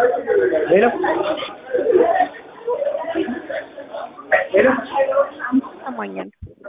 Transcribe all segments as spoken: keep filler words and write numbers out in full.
ሄሎ ሄሎ ሰማኛል።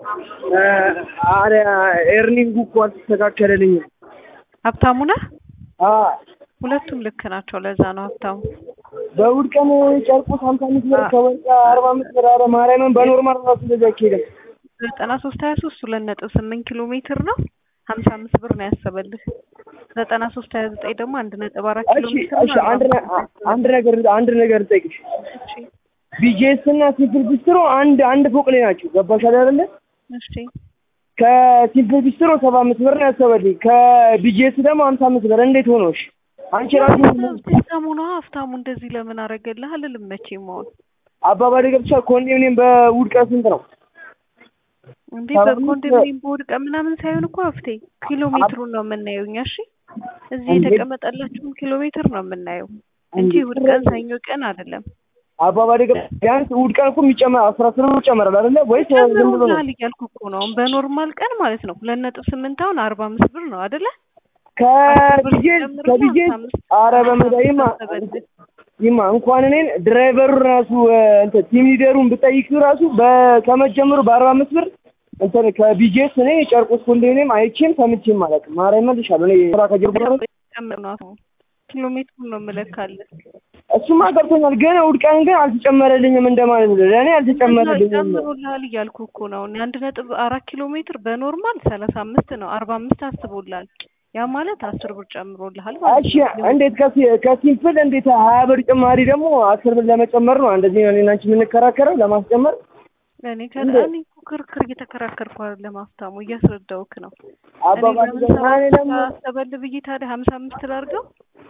አረ ኤርኒንግ እኮ አልተስተካከለልኝም። ሀብታሙ ነህ? አዎ ሁለቱም ልክ ናቸው። ለዛ ነው ሀብታሙ። በእሑድ ቀን ጨርቁስ ሀምሳ አምስት ብር ከወርቅ አርባ አምስት ብር። አረ ማርያምን በኖርማል ራሱ እንደዛ አይኬድም። ዘጠና ሶስት ሀያ ሶስት ሁለት ነጥብ ስምንት ኪሎ ሜትር ነው። ሀምሳ አምስት ብር ነው ያሰበልህ። ዘጠና ሶስት ሀያ ዘጠኝ ደግሞ አንድ ነጥብ አራት ኪሎ እሺ ሜትር እሺ ነው። አንድ አንድ ነገር አንድ ነገር ልጠይቅሽ። እሺ ቢጂኤስ እና ሲምፕል ቢስትሮ አንድ አንድ ፎቅ ላይ ናቸው። ገባሽ አይደለ? እሺ ከሲምፕል ቢስትሮ ሰባ አምስት ብር ነው ያሰበልኝ። ከቢጂኤስ ደግሞ ሀምሳ አምስት ብር። እንዴት ሆኖሽ? አንቺ ራሱ ሲስተሙ ነው። ሀብታሙ እንደዚህ ለምን አደረገልህ አልልም መቼም። አሁን አባባሌ ገብቶሻል? ኮንዶሚኒየም በእሑድ ቀን ስንት ነው እንዴ? በኮንዶሚኒየም በእሑድ ቀን ምናምን ሳይሆን እኮ ሀብቴ ኪሎ ሜትሩን ነው የምናየው እኛ። እሺ እዚህ የተቀመጠላችሁን ኪሎ ሜትር ነው የምናየው እንጂ እሑድ ቀን ሰኞ ቀን አይደለም። አባባሌ ገብቶሻል? ቢያንስ እሑድ ቀን እኮ የሚጨመር አስራ አስር ብር ይጨመራል አይደለ? ወይስ ዝም ብሎ ነው? እያልኩ እኮ ነው። በኖርማል ቀን ማለት ነው ሁለት ነጥብ ስምንት አሁን አርባ አምስት ብር ነው አይደለ? ከቢጂኤስ ከቢጂኤስ አረ በመዳይማ ይማ እንኳን እኔን ድራይቨሩ ራሱ እንትን ቲም ሊደሩን ብጠይቂው ራሱ በከመጀመሩ በአርባ አምስት ብር እንትን ከቢጂኤስ እኔ ጨርቆስ ኮንዶሚኒየም አይቼም ሰምቼም ማለት ነው። ማርያም መልሻለሁ እኔ ስራ ከጀርባ ነው ኪሎ ሜትሩን ነው የምለካልህ። እሱማ ገብቶኛል፣ ግን እሑድ ቀን ግን አልተጨመረልኝም እንደማለት ነው። ለእኔ አልተጨመረልኝም። ጨምሮልሃል እያልኩ እኮ ነው። አንድ ነጥብ አራት ኪሎ ሜትር በኖርማል ሰላሳ አምስት ነው። አርባ አምስት አስቦልሃል። ያ ማለት አስር ብር ጨምሮልሃል ማለት እሺ እንዴት ከሲምፕል እንዴት ሀያ ብር ጭማሪ ደግሞ አስር ብር ለመጨመር ነው? እንደዚህ ነው እኔና አንቺ የምንከራከረው ለማስጨመር? እኔ ከእኔ ክርክር እየተከራከርኩ አይደለም ሀብታሙ፣ እያስረዳሁህ ነው። አባባል እኔ ደግሞ አሰበልህ ብዬ ታዲያ ሀምሳ አምስት ላድርገው?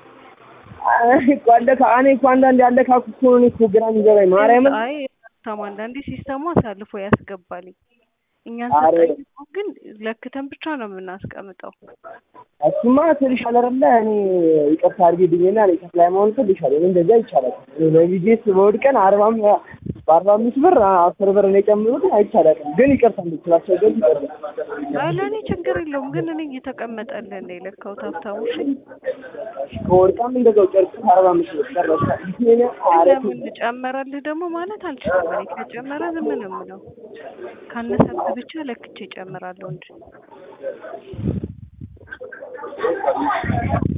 እኮ አለካ እኔ እኮ አንዳንዴ አለካኩ እኮ ነው እኮ ግራ የሚገባኝ ማርያምን። አይ ሀብታሙ አንዳንዴ ሲስተሙ አሳልፎ ያስገባልኝ። እኛን ስጠይቁ ግን ለክተን ብቻ ነው የምናስቀምጠው። እሱማ ስልሻል አይደለ? እኔ ይቅርታ አድርጊልኝና እኔ ከፍላይ መሆን ስልሻል። እኔ እንደዛ ይቻላል። በቢጂኤስ በእሑድ ቀን አርባ በአርባ አምስት ብር አስር ብር ነው የጨምሩት። አይቻልም ግን ይቅርታ እንድትላቸው ግን ይቅርታ። አይ ለእኔ ችግር የለውም ግን እኔ እየተቀመጠልህ ነው የለካሁት ሀብታሙ። እሺ ከእሑድ ቀን እንደዛው ጨርቅ አርባ አምስት ብር ጨረሰ። ለምን ጨመረልህ ደግሞ ማለት አልችልም። እኔ ከጨመረ ዝም ነው የምለው። ካነሰብህ ብቻ ለክቼ እጨምራለሁ እንጂ